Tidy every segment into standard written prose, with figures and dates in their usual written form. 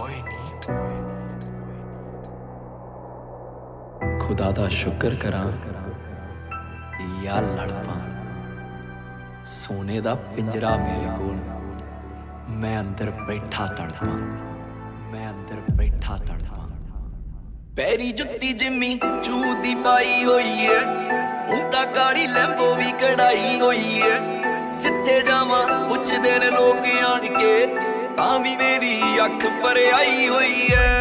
खुदा दा शुक्र करा या लड़ पां सोने दा पिंजरा मेरे कोल मैं अंदर बैठा तड़पां मैं अंदर बैठा तड़पां पैरी जुत्ती जिम्मी चू दी पाई होई है हूं तां काली लैंबो भी कढ़ाई होई है जिथे जावां पुछदे ने लोग आण के तां भी मेरी अख पर आई होई है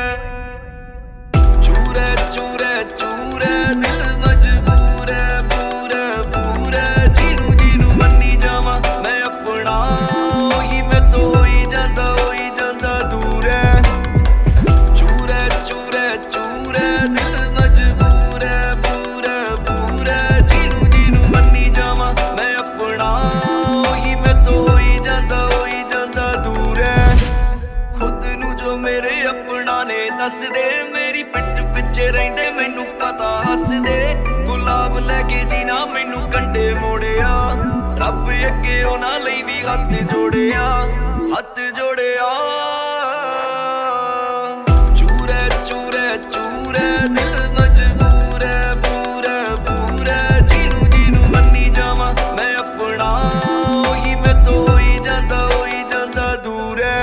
चूरे चूरे चूरे दिल मजबूर है पूरे पूरे जीनू जीनू मन्नी जावां मैं अपना ही मैं तो होई जांदा दूर है चूरे चूरे चूरे दिल मजबूर है पूरे पूरे जीनू जीनू मन्नी जावां मैं अपना ही मैं तो होई जांदा दूर है खुद नू जो मेरे अपना ने दस दे मेरी पिट पिछे रहिंदे मैनू पता हसदे गुलाब लैके जीना मैनू कंडे मोड़िया रब अगे उन्हां लई भी हथ जोड़िया चूरे चूरे चूरे दिल मजबूर है पूरे पूरे जीनू जीनू मन्नी जावां मैं अपना ही मैं तो होई जांदा दूर है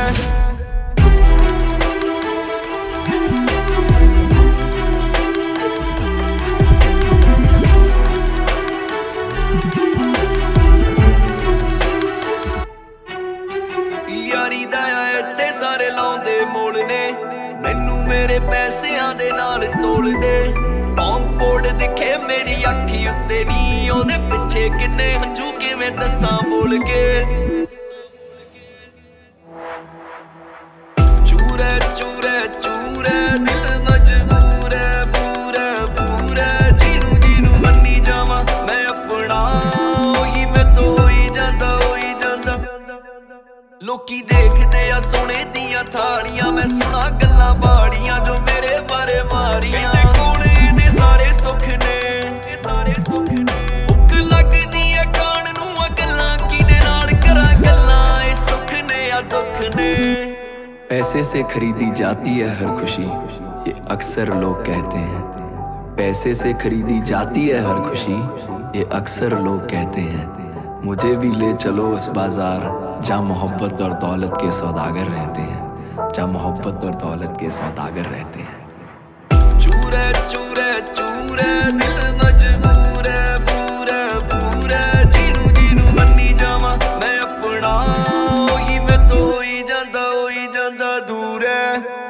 यारी दया इत्थे सारे लाउंदे मोल ने मैनू मेरे पैसियां दे नाल तोल दे टॉम फोर्ड दिखे मेरी अखी उत्ते नी ओदे पिछे किन्ने हंझू किवें दस्सां बोल के चूरे चूरे चूरे दिल मजबूर है पूरे पूरे जीनू जीनू मन्नी जावां मैं अपना ही मैं तो होई जांदा लोकी देखदे आ सोने दियां थाड़ियां मैं सुना गल्लां बाड़ियां जो मेरे बारे मारियां कोले दे सारे सुख ने भुख लगदी है कान नूं आ गल्लां किदे नाल करां गल्लां ए सुख ने आ दुख ने पैसे से खरीदी जाती है हर खुशी ये अक्सर लोग कहते हैं पैसे से खरीदी जाती है हर खुशी ये अक्सर लोग कहते हैं मुझे भी ले चलो उस बाजार जहाँ मोहब्बत और दौलत के सौदागर रहते हैं जहाँ मोहब्बत और दौलत के सौदागर रहते हैं चूरे चूरे चूरे दिल मजबूर है पूरे पूरे जीनू जीनू मन्नी जावां मैं अपना ही मैं तो होई जांदा दूर है।